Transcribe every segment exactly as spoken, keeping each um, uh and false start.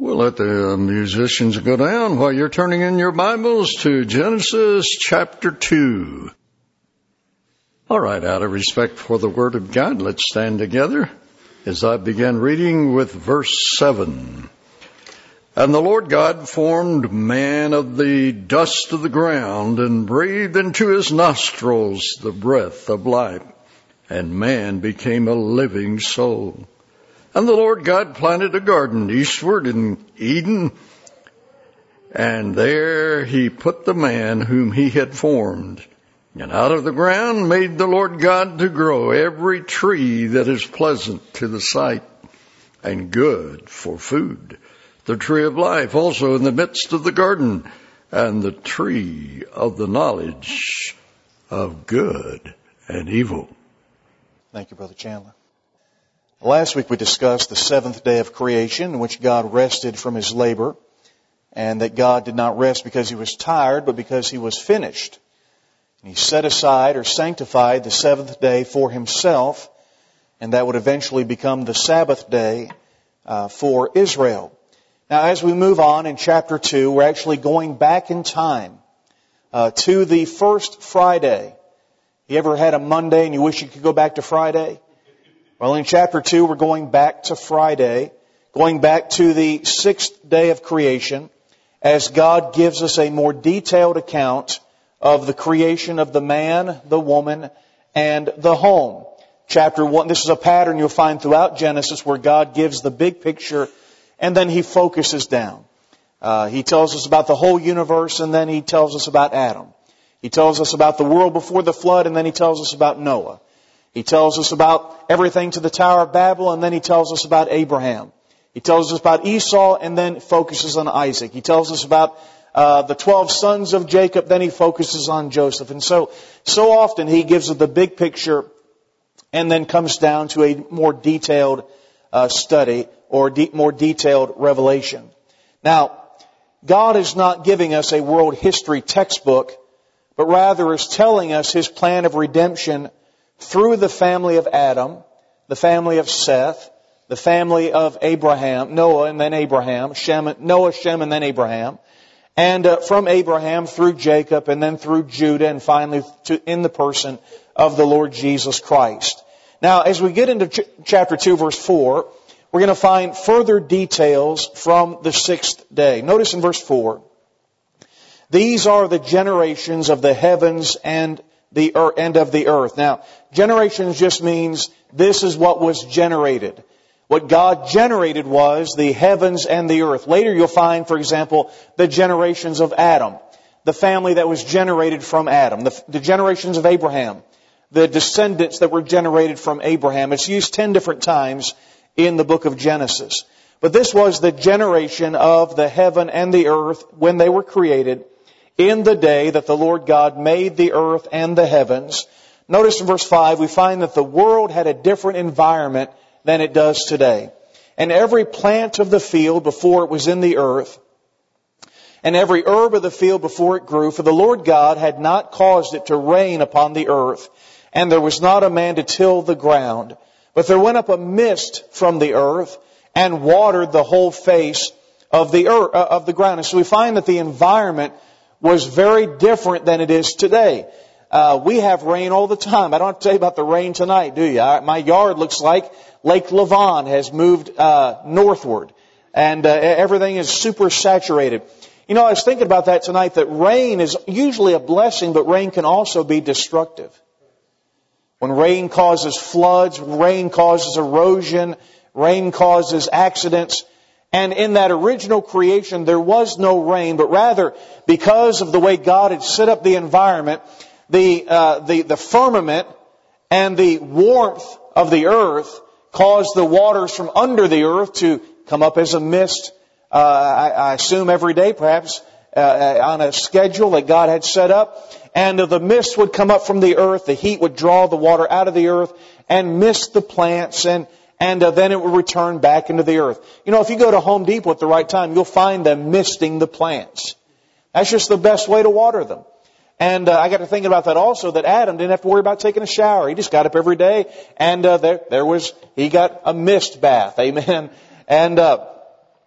We'll let the musicians go down while you're turning in your Bibles to Genesis chapter two. All right, out of respect for the Word of God, let's stand together as I begin reading with verse seven. And the Lord God formed man of the dust of the ground and breathed into his nostrils the breath of life, and man became a living soul. And the Lord God planted a garden eastward in Eden, and there he put the man whom he had formed. And out of the ground made the Lord God to grow every tree that is pleasant to the sight and good for food, the tree of life also in the midst of the garden, and the tree of the knowledge of good and evil. Thank you, Brother Chandler. Last week we discussed the seventh day of creation in which God rested from his labor, and that God did not rest because he was tired, but because he was finished. And he set aside or sanctified the seventh day for himself, and that would eventually become the Sabbath day uh, for Israel. Now as we move on in chapter two, we're actually going back in time uh, to the first Friday. You ever had a Monday and you wish you could go back to Friday? Well, in chapter two, we're going back to Friday, going back to the sixth day of creation, as God gives us a more detailed account of the creation of the man, the woman, and the home. Chapter one, this is a pattern you'll find throughout Genesis where God gives the big picture and then he focuses down. Uh, he tells us about the whole universe and then he tells us about Adam. He tells us about the world before the flood and then he tells us about Noah. He tells us about everything to the Tower of Babel, and then he tells us about Abraham. He tells us about Esau, and then focuses on Isaac. He tells us about uh, the twelve sons of Jacob, then he focuses on Joseph. And so, so often he gives us the big picture, and then comes down to a more detailed uh, study, or de- more detailed revelation. Now, God is not giving us a world history textbook, but rather is telling us his plan of redemption through the family of Adam, the family of Seth, the family of Abraham, Noah and then Abraham, Shem, Noah, Shem and then Abraham, and uh, from Abraham through Jacob and then through Judah and finally to, in the person of the Lord Jesus Christ. Now, as we get into ch- chapter two, verse four, we're going to find further details from the sixth day. Notice in verse four, these are the generations of the heavens and the earth, and of the earth. Now, generations just means this is what was generated. What God generated was the heavens and the earth. Later you'll find, for example, the generations of Adam, the family that was generated from Adam, the, the generations of Abraham, the descendants that were generated from Abraham. It's used ten different times in the book of Genesis. But this was the generation of the heaven and the earth when they were created, in the day that the Lord God made the earth and the heavens. Notice in verse five, we find that the world had a different environment than it does today. And every plant of the field before it was in the earth, and every herb of the field before it grew, for the Lord God had not caused it to rain upon the earth, and there was not a man to till the ground. But there went up a mist from the earth, and watered the whole face of the earth, uh, of the ground. And so we find that the environment was very different than it is today. Uh, we have rain all the time. I don't have to tell you about the rain tonight, do you? I, my yard looks like Lake Lavon has moved uh, northward, and uh, everything is super saturated. You know, I was thinking about that tonight, that rain is usually a blessing, but rain can also be destructive. When rain causes floods, rain causes erosion, rain causes accidents. And in that original creation, there was no rain, but rather, because of the way God had set up the environment, the, uh, the, the firmament and the warmth of the earth caused the waters from under the earth to come up as a mist, uh, I, I assume every day perhaps, uh, on a schedule that God had set up. And uh, the mist would come up from the earth, the heat would draw the water out of the earth and mist the plants, and And uh, then it will return back into the earth. You know, if you go to Home Depot at the right time, you'll find them misting the plants. That's just the best way to water them. And uh, I got to thinking about that also, that Adam didn't have to worry about taking a shower. He just got up every day, and uh, there, there was, he got a mist bath. Amen. And uh,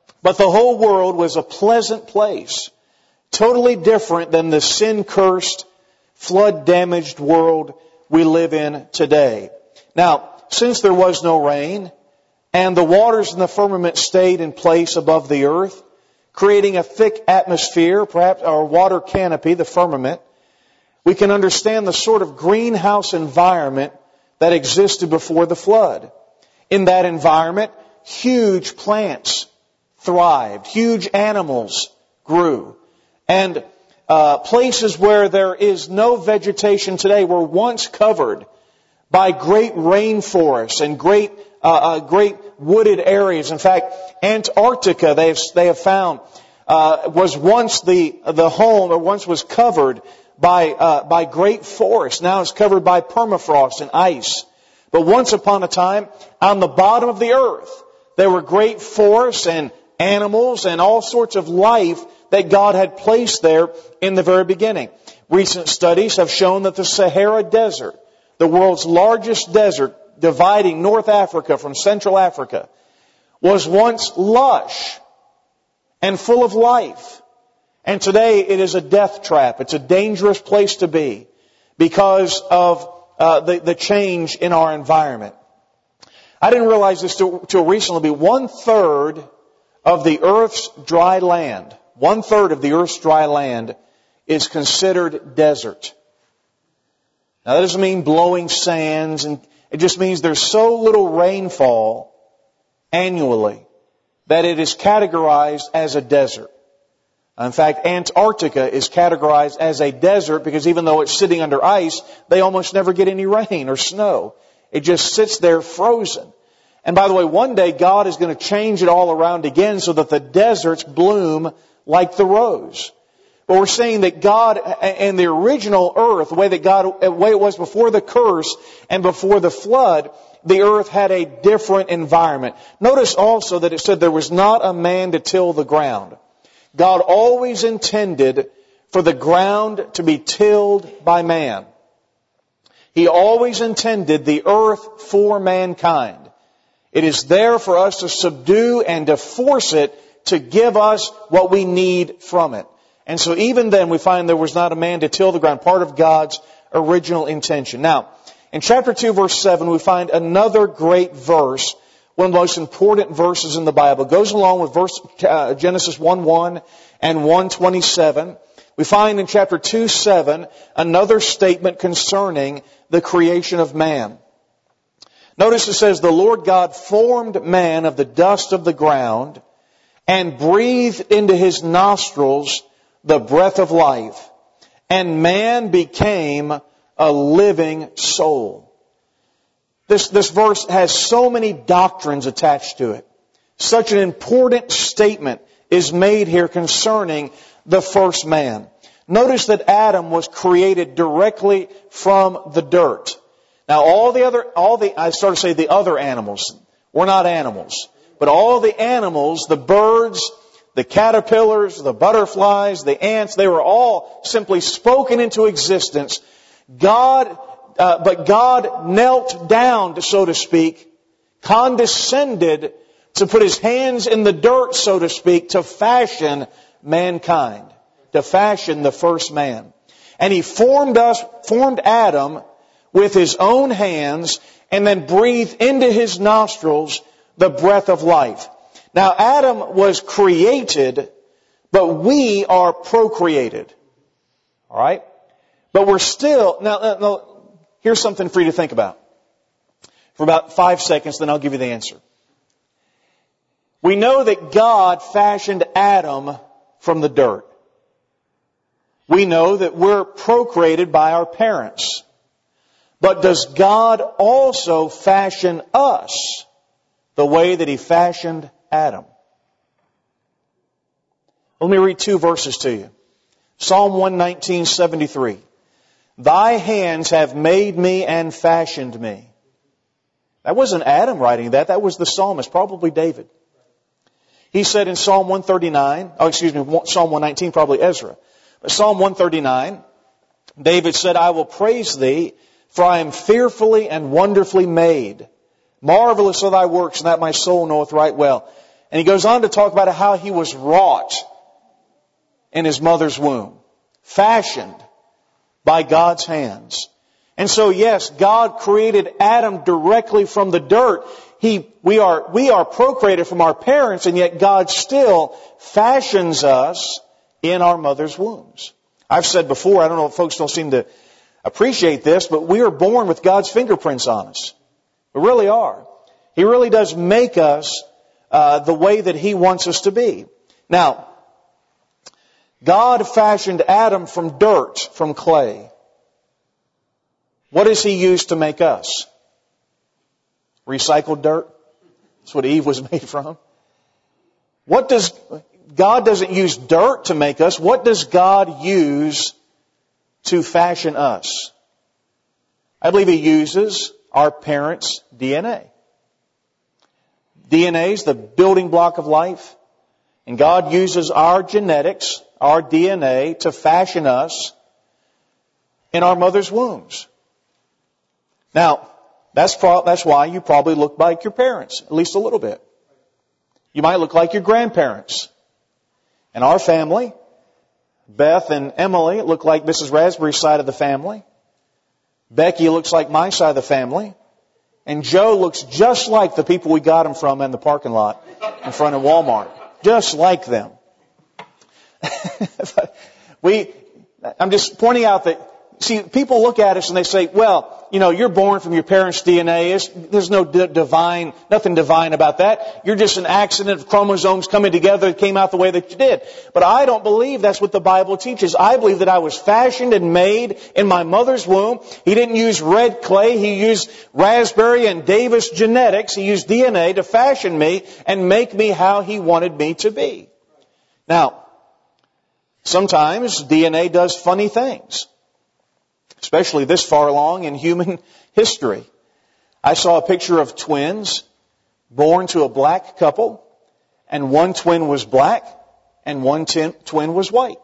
But the whole world was a pleasant place, totally different than the sin-cursed, flood-damaged world we live in today. Now, since there was no rain, and the waters in the firmament stayed in place above the earth, creating a thick atmosphere, perhaps our water canopy, the firmament, we can understand the sort of greenhouse environment that existed before the flood. In that environment, huge plants thrived, huge animals grew, and uh, places where there is no vegetation today were once covered by great rainforests and great uh, uh, great wooded areas. In fact, Antarctica, they have, they have found, uh, was once the the home, or once was covered by uh, by great forests. Now it's covered by permafrost and ice. But once upon a time, on the bottom of the earth, there were great forests and animals and all sorts of life that God had placed there in the very beginning. Recent studies have shown that the Sahara Desert, the world's largest desert dividing North Africa from Central Africa, was once lush and full of life. And today it is a death trap. It's a dangerous place to be because of uh, the, the change in our environment. I didn't realize this till recently, but one third of the earth's dry land, one third of the earth's dry land is considered desert. Now that doesn't mean blowing sands, and it just means there's so little rainfall annually that it is categorized as a desert. In fact, Antarctica is categorized as a desert because even though it's sitting under ice, they almost never get any rain or snow. It just sits there frozen. And by the way, one day God is going to change it all around again so that the deserts bloom like the rose. But we're saying that God and the original earth, the way that God, the way it was before the curse and before the flood, the earth had a different environment. Notice also that it said there was not a man to till the ground. God always intended for the ground to be tilled by man. He always intended the earth for mankind. It is there for us to subdue and to force it to give us what we need from it. And so even then we find there was not a man to till the ground, part of God's original intention. Now, in chapter two, verse seven, we find another great verse, one of the most important verses in the Bible. It goes along with verse uh, Genesis one one and one twenty-seven. We find in chapter two seven another statement concerning the creation of man. Notice it says, the Lord God formed man of the dust of the ground and breathed into his nostrils the breath of life, and man became a living soul. This, this verse has so many doctrines attached to it. Such an important statement is made here concerning the first man. Notice that Adam was created directly from the dirt. Now all the other, all the, I started to say the other animals. We're not animals. But all the animals, the birds, the caterpillars, the butterflies, the ants, they were all simply spoken into existence. God, uh, but God knelt down, so to speak, condescended to put his hands in the dirt, so to speak, to fashion mankind, to fashion the first man. And he formed us, formed Adam with his own hands, and then breathed into his nostrils the breath of life. Now, Adam was created, but we are procreated. All right? But we're still... Now, now, here's something for you to think about. For about five seconds, then I'll give you the answer. We know that God fashioned Adam from the dirt. We know that we're procreated by our parents. But does God also fashion us the way that He fashioned Adam? Let me read two verses to you. Psalm one nineteen, seventy-three. Thy hands have made me and fashioned me. That wasn't Adam writing that. That was the psalmist, probably David. He said in Psalm one thirty-nine, oh excuse me, Psalm one nineteen, probably Ezra. But Psalm one thirty-nine, David said, I will praise thee, for I am fearfully and wonderfully made. Marvelous are thy works, and that my soul knoweth right well. And he goes on to talk about how he was wrought in his mother's womb, fashioned by God's hands. And so, yes, God created Adam directly from the dirt. He, we are, we are procreated from our parents, and yet God still fashions us in our mother's wombs. I've said before, I don't know if folks don't seem to appreciate this, but we are born with God's fingerprints on us. We really are. He really does make us uh, the way that He wants us to be. Now, God fashioned Adam from dirt, from clay. What does He use to make us? Recycled dirt? That's what Eve was made from. What does, God doesn't use dirt to make us. What does God use to fashion us? I believe He uses our parents' D N A. D N A is the building block of life. And God uses our genetics, our D N A, to fashion us in our mother's wombs. Now, that's pro- that's why you probably look like your parents, at least a little bit. You might look like your grandparents. In our family, Beth and Emily look like Missus Raspberry's side of the family. Becky looks like my side of the family. And Joe looks just like the people we got him from in the parking lot in front of Walmart. Just like them. we, I'm just pointing out that, see, people look at us and they say, well, you know, you're born from your parents' D N A. There's no d- divine, nothing divine about that. You're just an accident of chromosomes coming together that came out the way that you did. But I don't believe that's what the Bible teaches. I believe that I was fashioned and made in my mother's womb. He didn't use red clay. He used raspberry and Davis genetics. He used D N A to fashion me and make me how He wanted me to be. Now, sometimes D N A does funny things, especially this far along in human history. I saw a picture of twins born to a black couple, and one twin was black and one tin, twin was white.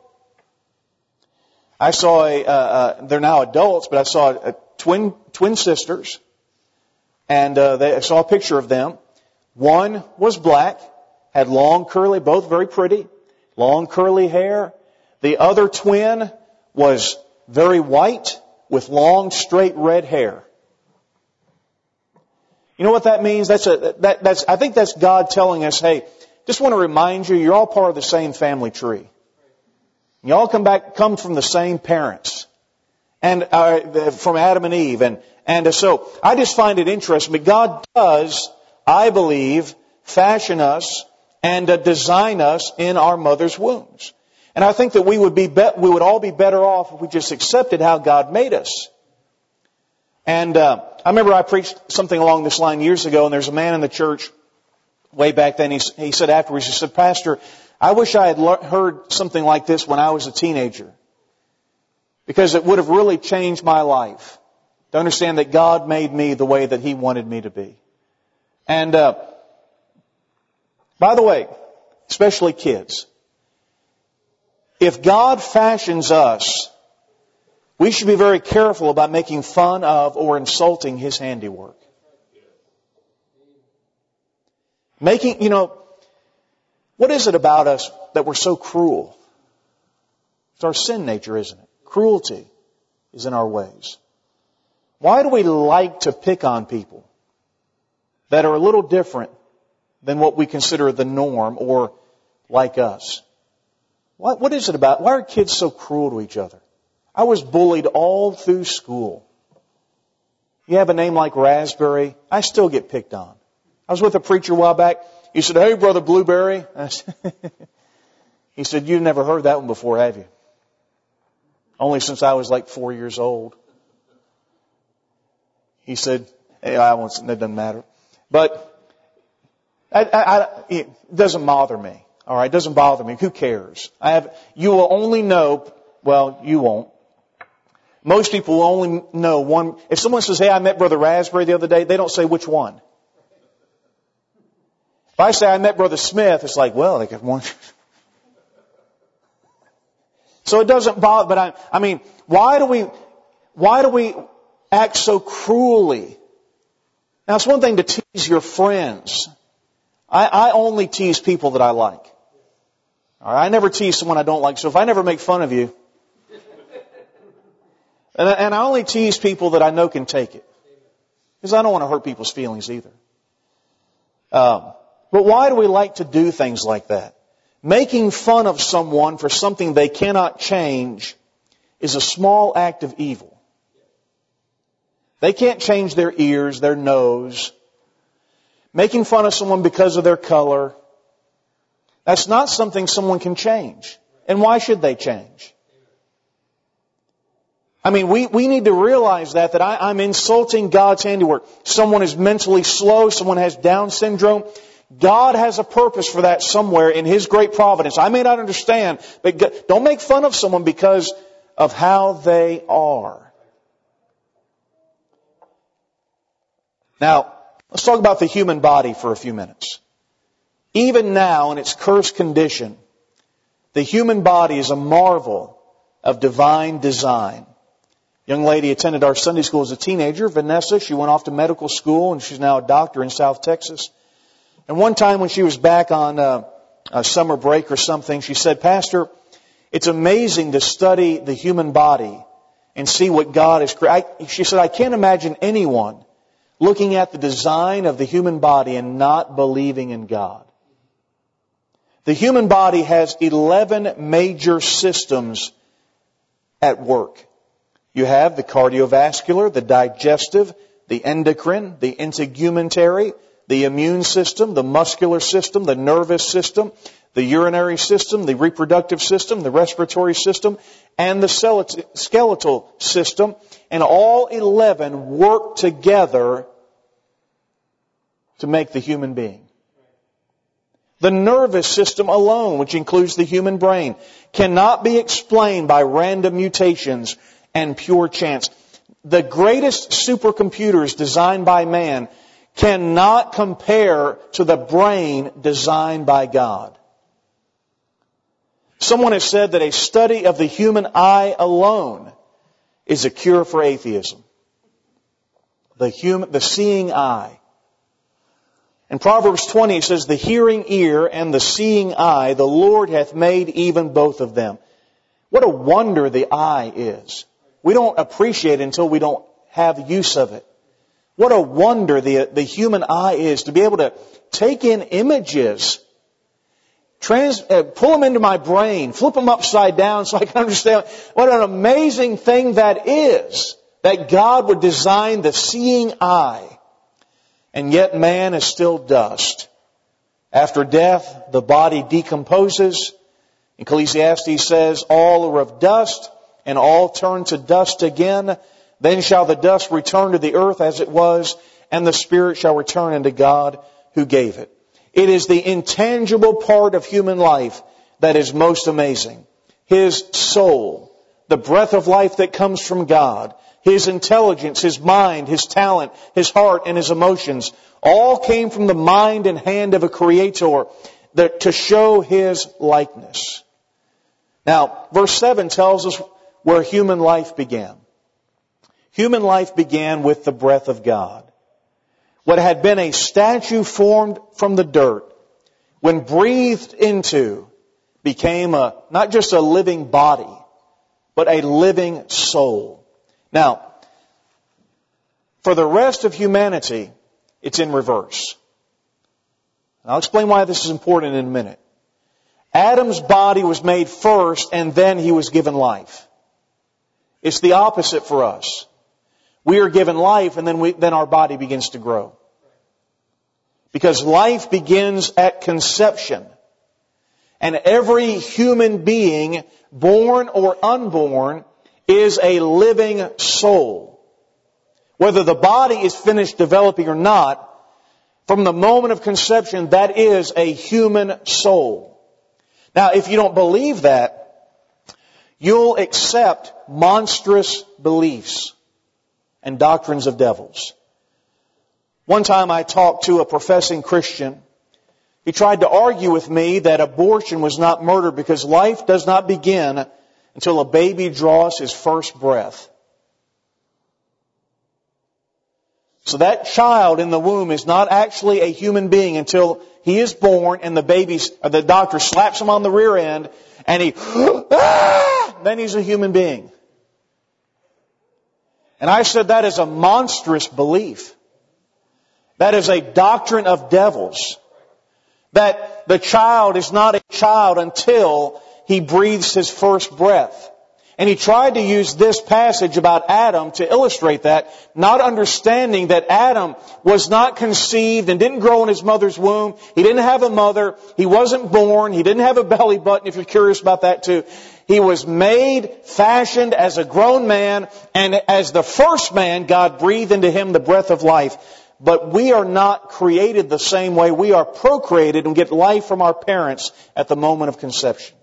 I saw a, uh, uh, they're now adults, but I saw a twin, twin sisters, and uh, they, I saw a picture of them. One was black, had long curly, both very pretty, long curly hair. The other twin was very white with long, straight red hair. You know what that means? That's a, that, that's, I think that's God telling us, hey, just want to remind you, you're all part of the same family tree. You all come back, come from the same parents. And, uh, from Adam and Eve. And, and uh, so, I just find it interesting. But God does, I believe, fashion us and uh, design us in our mother's wombs. And I think that we would be, be we would all be better off if we just accepted how God made us. And uh, I remember I preached something along this line years ago, and there's a man in the church way back then. He, he said afterwards, he said, "Pastor, I wish I had le- heard something like this when I was a teenager, because it would have really changed my life to understand that God made me the way that He wanted me to be." And uh, by the way, especially kids, if God fashions us, we should be very careful about making fun of or insulting His handiwork. Making, you know, what is it about us that we're so cruel? It's our sin nature, isn't it? Cruelty is in our ways. Why do we like to pick on people that are a little different than what we consider the norm or like us? What, what is it about? Why are kids so cruel to each other? I was bullied all through school. You have a name like Raspberry, I still get picked on. I was with a preacher a while back. He said, "Hey, Brother Blueberry." I said, he said, "You've never heard that one before, have you?" Only since I was like four years old. He said, "Hey, I won't, it doesn't matter." But I, I, I, it doesn't bother me. All right, it doesn't bother me. Who cares? I have. You will only know. Well, you won't. Most people will only know one. If someone says, "Hey, I met Brother Raspberry the other day," they don't say which one. If I say I met Brother Smith, it's like, well, they got one. So it doesn't bother. But I, I mean, why do we, why do we act so cruelly? Now, it's one thing to tease your friends. I, I only tease people that I like. All right, I never tease someone I don't like. So if I never make fun of you, and I, and I only tease people that I know can take it, because I don't want to hurt people's feelings either. Um, but why do we like to do things like that? Making fun of someone for something they cannot change is a small act of evil. They can't change their ears, their nose. Making fun of someone because of their color, that's not something someone can change. And why should they change? I mean, we, we need to realize that, that I, I'm insulting God's handiwork. Someone is mentally slow, someone has Down syndrome. God has a purpose for that somewhere in His great providence. I may not understand, but God, don't make fun of someone because of how they are. Now, let's talk about the human body for a few minutes. Even now, in its cursed condition, the human body is a marvel of divine design. Young lady attended our Sunday school as a teenager, Vanessa. She went off to medical school, and she's now a doctor in South Texas. And one time when she was back on a, a summer break or something, she said, Pastor, it's amazing to study the human body and see what God has created. She said, I can't imagine anyone looking at the design of the human body and not believing in God. The human body has eleven major systems at work. You have the cardiovascular, the digestive, the endocrine, the integumentary, the immune system, the muscular system, the nervous system, the urinary system, the reproductive system, the respiratory system, and the skeletal system. And all eleven work together to make the human being. The nervous system alone, which includes the human brain, cannot be explained by random mutations and pure chance. The greatest supercomputers designed by man cannot compare to the brain designed by God. Someone has said that a study of the human eye alone is a cure for atheism. The human, the seeing eye. In Proverbs twenty, it says, the hearing ear and the seeing eye, the Lord hath made even both of them. What a wonder the eye is. We don't appreciate it until we don't have use of it. What a wonder the, the human eye is, to be able to take in images, trans, uh, pull them into my brain, flip them upside down so I can understand what an amazing thing that is, that God would design the seeing eye. And yet man is still dust. After death, the body decomposes. Ecclesiastes says, all are of dust, and all turn to dust again. Then shall the dust return to the earth as it was, and the spirit shall return unto God who gave it. It is the intangible part of human life that is most amazing. His soul, the breath of life that comes from God, His intelligence, His mind, His talent, His heart, and His emotions all came from the mind and hand of a Creator that, to show His likeness. Now, verse seven tells us where human life began. Human life began with the breath of God. What had been a statue formed from the dirt, when breathed into, became a, not just a living body, but a living soul. Now, for the rest of humanity, it's in reverse. I'll explain why this is important in a minute. Adam's body was made first, and then he was given life. It's the opposite for us. We are given life, and then we, then our body begins to grow. Because life begins at conception. And every human being, born or unborn, is a living soul. Whether the body is finished developing or not, from the moment of conception, that is a human soul. Now, if you don't believe that, you'll accept monstrous beliefs and doctrines of devils. One time I talked to a professing Christian. He tried to argue with me that abortion was not murder because life does not begin until a baby draws his first breath. So that child in the womb is not actually a human being until he is born and the baby's, or the doctor slaps him on the rear end and he, ah, then he's a human being. And I said that is a monstrous belief. That is a doctrine of devils. That the child is not a child until he breathes his first breath. And he tried to use this passage about Adam to illustrate that, not understanding that Adam was not conceived and didn't grow in his mother's womb. He didn't have a mother. He wasn't born. He didn't have a belly button, if you're curious about that too. He was made, fashioned as a grown man, and as the first man, God breathed into him the breath of life. But we are not created the same way. We are procreated and get life from our parents at the moment of conception.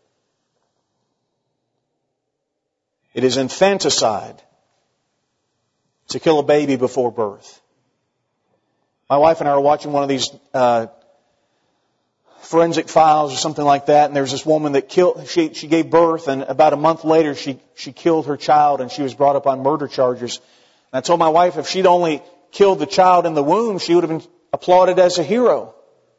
It is infanticide to kill a baby before birth. My wife and I were watching one of these uh, forensic files or something like that, and there was this woman that killed. She she gave birth, and about a month later, she she killed her child, and she was brought up on murder charges. And I told my wife if she'd only killed the child in the womb, she would have been applauded as a hero.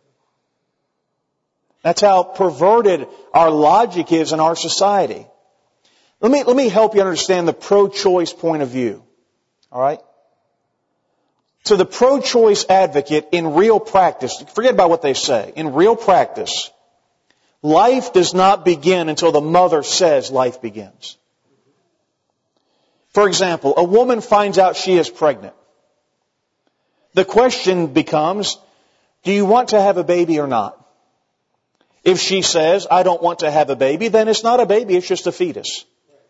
That's how perverted our logic is in our society. Let me, let me help you understand the pro-choice point of view. All right? To the pro-choice advocate, in real practice, forget about what they say. In real practice, life does not begin until the mother says life begins. For example, a woman finds out she is pregnant. The question becomes, do you want to have a baby or not? If she says, I don't want to have a baby, then it's not a baby, it's just a fetus.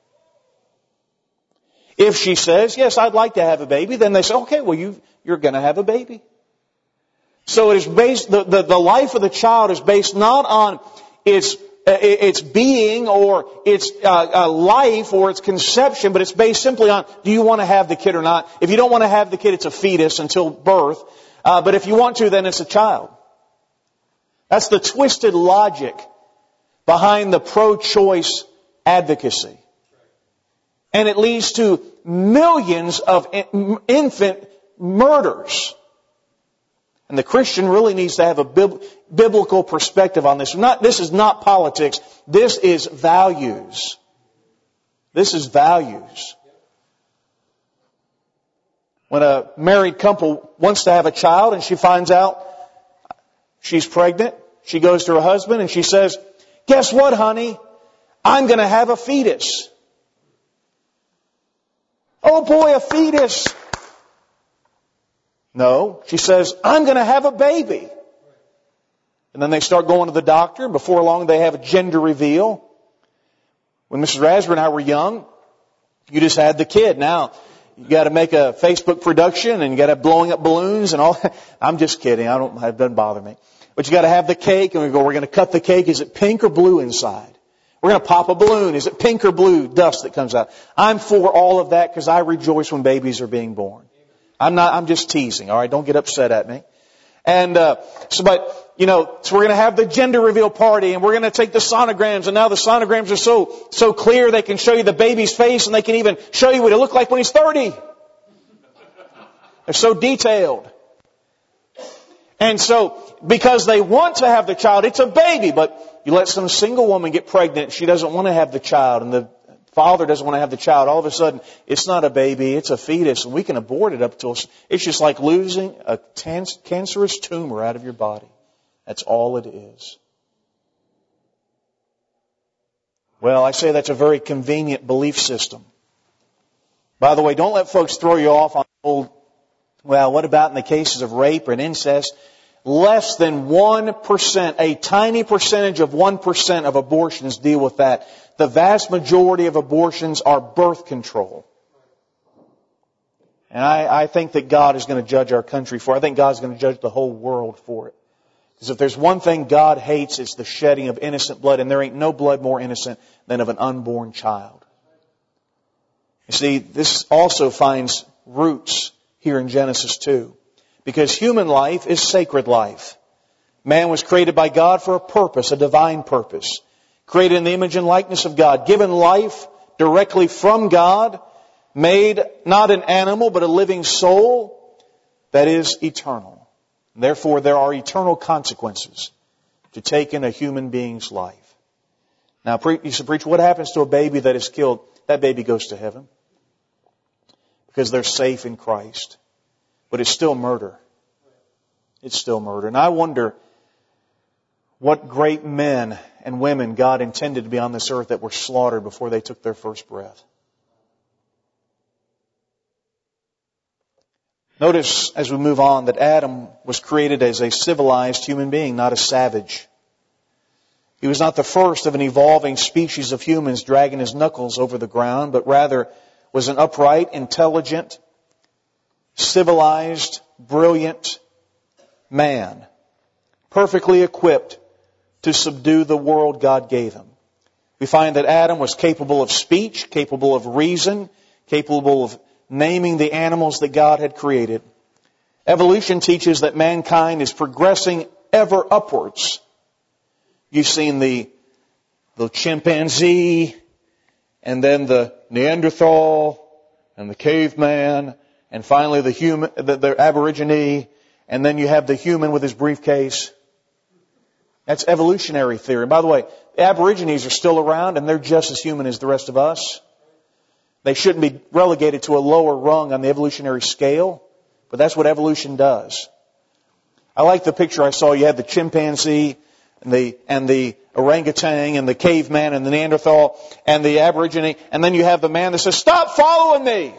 If she says, yes, I'd like to have a baby, then they say, okay, well, you, you're going to have a baby. So it is based, the, the, the life of the child is based not on its, uh, its being or its uh, uh, life or its conception, but it's based simply on, do you want to have the kid or not? If you don't want to have the kid, it's a fetus until birth. Uh, but if you want to, then it's a child. That's the twisted logic behind the pro-choice advocacy. And it leads to millions of infant murders. And the Christian really needs to have a bib- biblical perspective on this. Not, this is not politics. This is values. This is values. When a married couple wants to have a child and she finds out she's pregnant, she goes to her husband and she says, guess what, honey? I'm going to have a fetus. Oh boy, a fetus. No, she says, I'm going to have a baby. And then they start going to the doctor, and before long they have a gender reveal. When Missus Raspberry and I were young, you just had the kid. Now, you got to make a Facebook production, and you got to have blowing up balloons and all. I'm just kidding. I don't. It doesn't bother me. But you got to have the cake, and we go, we're going to cut the cake. Is it pink or blue inside? We're going to pop a balloon. Is it pink or blue dust that comes out? I'm for all of that because I rejoice when babies are being born. I'm not, I'm just teasing, all right? Don't get upset at me. And, uh, so, but, you know, so we're going to have the gender reveal party and we're going to take the sonograms, and now the sonograms are so, so clear they can show you the baby's face and they can even show you what it looked like when he's thirty. They're so detailed. And so, because they want to have the child, it's a baby, but you let some single woman get pregnant, she doesn't want to have the child, and the father doesn't want to have the child. All of a sudden, it's not a baby, it's a fetus, and we can abort it up till it's just like losing a cancerous tumor out of your body. That's all it is. Well, I say that's a very convenient belief system. By the way, don't let folks throw you off on old, well, what about in the cases of rape or incest? Less than one percent, a tiny percentage of one percent of abortions deal with that. The vast majority of abortions are birth control. And I, I think that God is going to judge our country for it. I think God's going to judge the whole world for it. Because if there's one thing God hates, it's the shedding of innocent blood. And there ain't no blood more innocent than of an unborn child. You see, this also finds roots here in Genesis two. Because human life is sacred life. Man was created by God for a purpose, a divine purpose. Created in the image and likeness of God. Given life directly from God. Made not an animal but a living soul. that is eternal. Therefore, there are eternal consequences to taking a human being's life. Now, you should preach, what happens to a baby that is killed? That baby goes to heaven because they're safe in Christ. But it's still murder. It's still murder. And I wonder what great men and women God intended to be on this earth that were slaughtered before they took their first breath. Notice as we move on that Adam was created as a civilized human being, not a savage. He was not the first of an evolving species of humans dragging his knuckles over the ground, but rather was an upright, intelligent, civilized, brilliant man, perfectly equipped to subdue the world God gave him. We find that Adam was capable of speech, capable of reason, capable of naming the animals that God had created. Evolution teaches that mankind is progressing ever upwards. You've seen the, the chimpanzee, and then the Neanderthal, and the caveman, and finally the human, the, the aborigine, and then you have the human with his briefcase. That's evolutionary theory. And by the way, the aborigines are still around, and they're just as human as the rest of us. They shouldn't be relegated to a lower rung on the evolutionary scale, but that's what evolution does. I like the picture I saw. You had the chimpanzee and the, and the orangutan and the caveman and the Neanderthal and the aborigine, and then you have the man that says, "Stop following me!"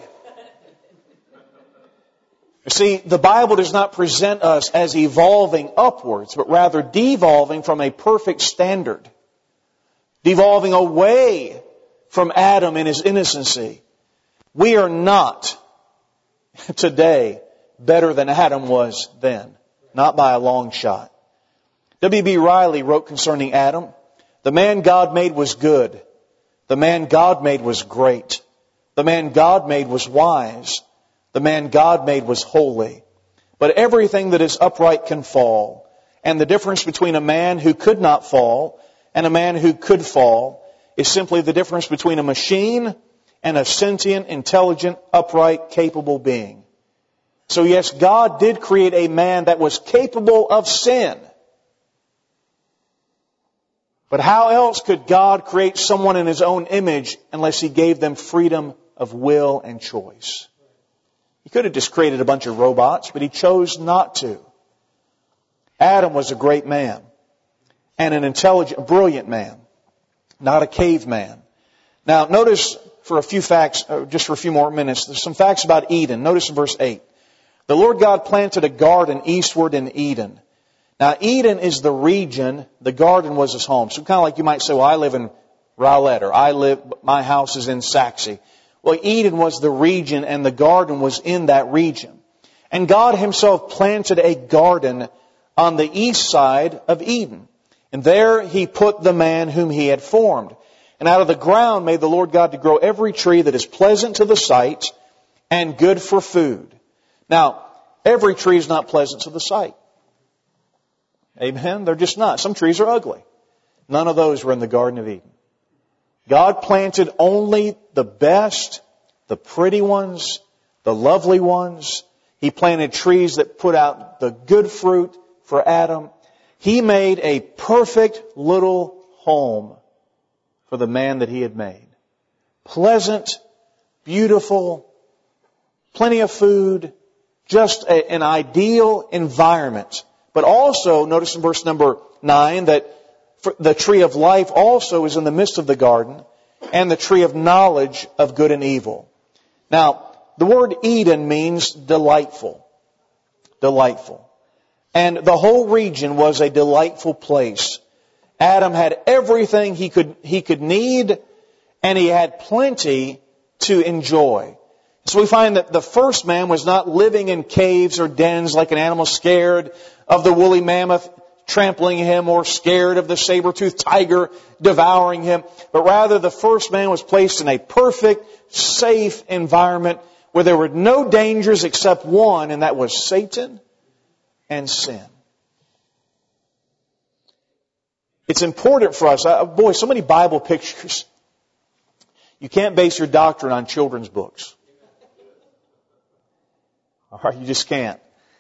You see, the Bible does not present us as evolving upwards, but rather devolving from a perfect standard. Devolving away from Adam in his innocency. We are not today better than Adam was then. Not by a long shot. W B Riley wrote concerning Adam, "The man God made was good. The man God made was great. The man God made was wise. The man God made was holy. But everything that is upright can fall. And the difference between a man who could not fall and a man who could fall is simply the difference between a machine and a sentient, intelligent, upright, capable being." So yes, God did create a man that was capable of sin. But how else could God create someone in His own image unless He gave them freedom of will and choice? He could have just created a bunch of robots, but He chose not to. Adam was a great man and an intelligent, brilliant man, not a caveman. Now, notice for a few facts, just for a few more minutes, there's some facts about Eden. Notice in verse eight. The Lord God planted a garden eastward in Eden. Now, Eden is the region, the garden was His home. So kind of like you might say, well, I live in Rowlett, or I live, my house is in Saxe. Well, Eden was the region, and the garden was in that region. And God Himself planted a garden on the east side of Eden. And there He put the man whom He had formed. And out of the ground made the Lord God to grow every tree that is pleasant to the sight and good for food. Now, every tree is not pleasant to the sight. Amen? They're just not. Some trees are ugly. None of those were in the Garden of Eden. God planted only the best, the pretty ones, the lovely ones. He planted trees that put out the good fruit for Adam. He made a perfect little home for the man that He had made. Pleasant, beautiful, plenty of food, just a, an ideal environment. But also, notice in verse number nine that the tree of life also is in the midst of the garden, and the tree of knowledge of good and evil. Now, the word Eden means delightful. Delightful. And the whole region was a delightful place. Adam had everything he could, he could need, and he had plenty to enjoy. So we find that the first man was not living in caves or dens like an animal, scared of the woolly mammoth trampling him or scared of the saber-toothed tiger devouring him. But rather the first man was placed in a perfect, safe environment where there were no dangers except one, and that was Satan and sin. It's important for us. Uh, boy, so many Bible pictures. You can't base your doctrine on children's books. All right, you just can't.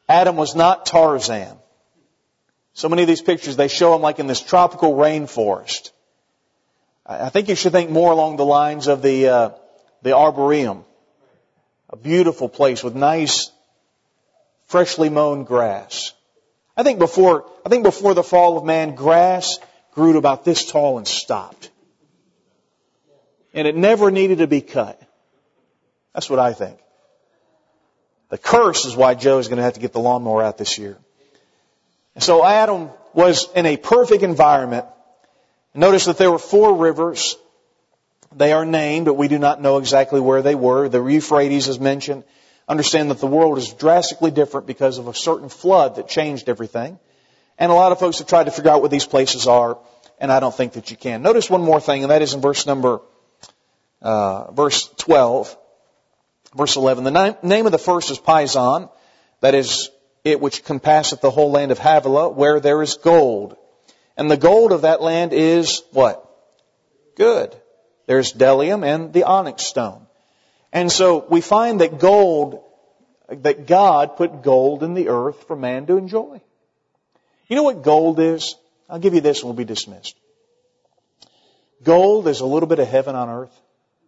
Adam was not Tarzan. So many of these pictures, they show him like in this tropical rainforest. I think you should think more along the lines of the uh, the Arboretum. A beautiful place with nice, freshly mown grass. I think before I think before the fall of man, grass grew to about this tall and stopped. And it never needed to be cut. That's what I think. The curse is why Joe is going to have to get the lawnmower out this year. And so Adam was in a perfect environment. Notice that there were four rivers. They are named, but we do not know exactly where they were. The Euphrates is mentioned. Understand that the world is drastically different because of a certain flood that changed everything. And a lot of folks have tried to figure out what these places are, and I don't think that you can. Notice one more thing, and that is in verse number, uh, verse twelve, verse eleven. The name of the first is Pison, that is it which compasseth the whole land of Havilah, where there is gold. And the gold of that land is what? Good. There's bdellium and the onyx stone. And so we find that gold, that God put gold in the earth for man to enjoy. You know what gold is? I'll give you this and we'll be dismissed. Gold is a little bit of heaven on earth.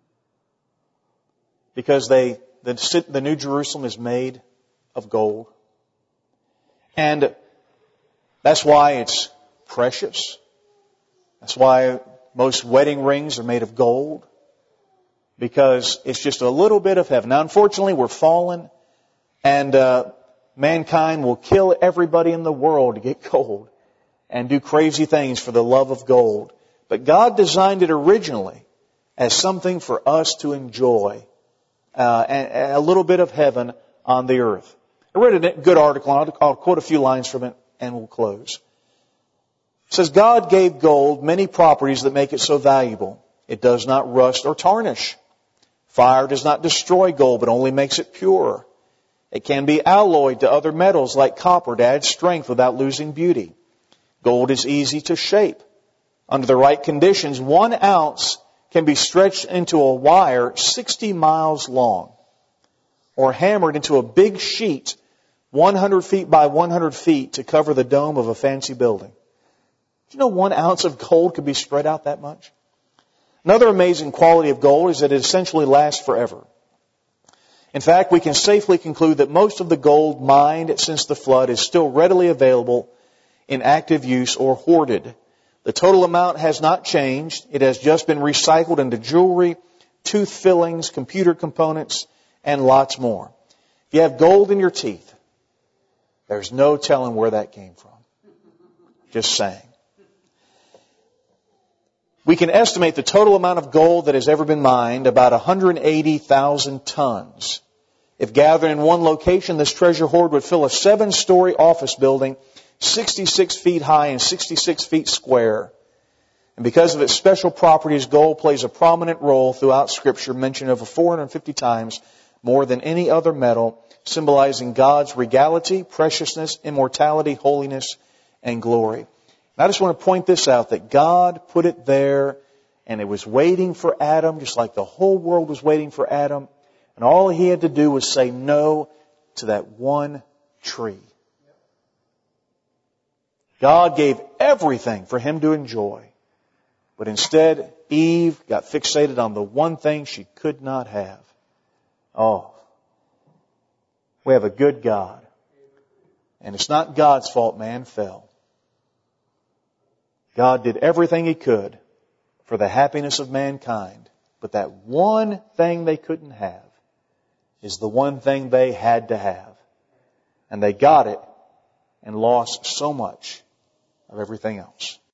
Because they, the, the New Jerusalem is made of gold. And that's why it's precious. That's why most wedding rings are made of gold. Because it's just a little bit of heaven. Now, unfortunately, we're fallen. And uh, mankind will kill everybody in the world to get gold. And do crazy things for the love of gold. But God designed it originally as something for us to enjoy. Uh, and a little bit of heaven on the earth. I read a good article, and I'll, I'll quote a few lines from it, and we'll close. It says, God gave gold many properties that make it so valuable. It does not rust or tarnish. Fire does not destroy gold, but only makes it pure. It can be alloyed to other metals like copper to add strength without losing beauty. Gold is easy to shape. Under the right conditions, one ounce can be stretched into a wire sixty miles long or hammered into a big sheet one hundred feet by one hundred feet to cover the dome of a fancy building. Do you know one ounce of gold could be spread out that much? Another amazing quality of gold is that it essentially lasts forever. In fact, we can safely conclude that most of the gold mined since the flood is still readily available in active use or hoarded. The total amount has not changed. It has just been recycled into jewelry, tooth fillings, computer components, and lots more. If you have gold in your teeth, there's no telling where that came from. Just saying. We can estimate the total amount of gold that has ever been mined, about one hundred eighty thousand tons. If gathered in one location, this treasure hoard would fill a seven-story office building, sixty-six feet high and sixty-six feet square. And because of its special properties, gold plays a prominent role throughout Scripture, mentioned over four hundred fifty times, more than any other metal, symbolizing God's regality, preciousness, immortality, holiness, and glory. And I just want to point this out, that God put it there, and it was waiting for Adam, just like the whole world was waiting for Adam. And all he had to do was say no to that one tree. God gave everything for him to enjoy. But instead, Eve got fixated on the one thing she could not have. Oh, we have a good God. And it's not God's fault man fell. God did everything he could for the happiness of mankind. But that one thing they couldn't have is the one thing they had to have. And they got it and lost so much of everything else.